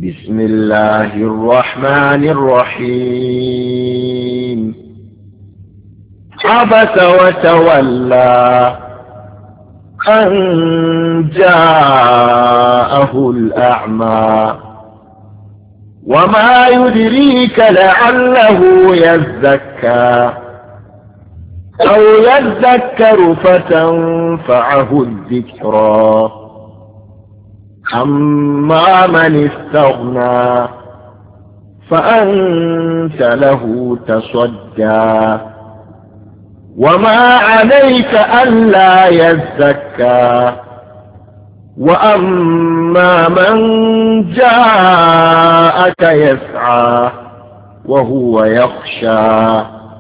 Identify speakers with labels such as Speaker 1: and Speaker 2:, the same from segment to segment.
Speaker 1: بسم الله الرحمن الرحيم. عبس وتولى أن جاءه الأعمى وما يدريك لعله يزكى أو يذكر فتنفعه الذكرى. أما من استغنى فأنت له تصدى وما عليك ألا يزكى. وأما من جاءك يسعى وهو يخشى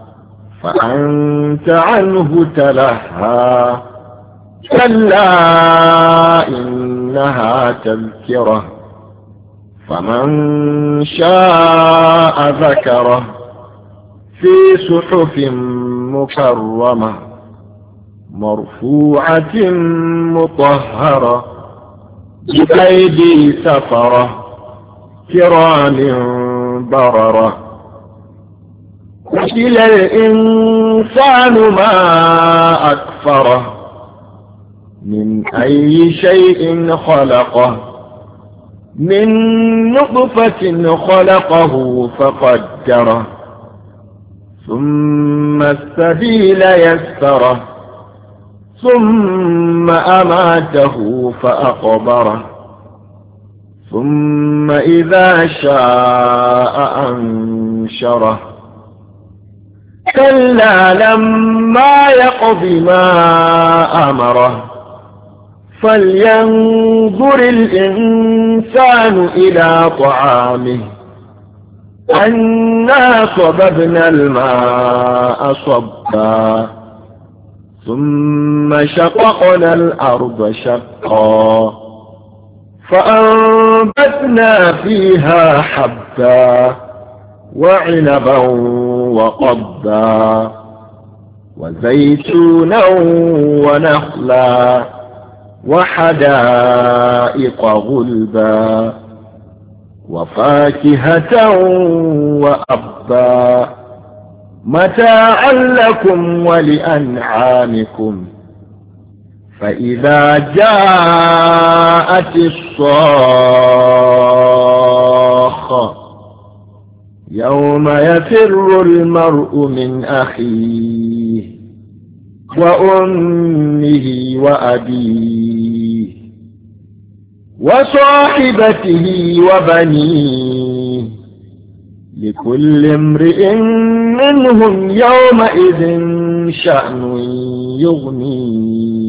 Speaker 1: فأنت عنه تلهى. كلا إنها تذكرة فمن شاء ذكره في صحف مكرمة مرفوعة مطهرة بأيدي سفرة كرام بررة. قتل الإنسان ما أكفره من أي شيء خلقه من نطفة خلقه فقدره ثم السبيل يسره ثم أماته فأقبره ثم إذا شاء أنشره. كلا لما يقض ما أمره فلينظر الإنسان إلى طعامه أنا صببنا الماء صبا ثم شققنا الأرض شقا فأنبتنا فيها حبا وعنبا وقضبا وزيتونا ونخلا وحدائق غلبا وفاكهة وأبا متاعا لكم ولأنعامكم. فإذا جاءت الصاخة يوم يفر المرء من أخيه وأمه وأبيه وصاحبته وبنيه لكل امرئ منهم يومئذ شأن يغنيه.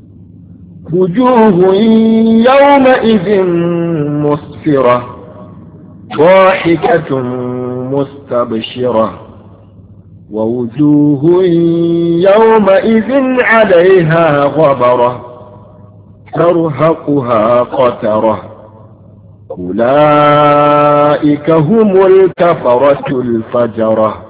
Speaker 1: وجوه يومئذ مسفرة ضاحكة مستبشرة ووجوه يومئذ عليها غبرة ترهقها قترة. أولئك هم الكفرة الفجرة.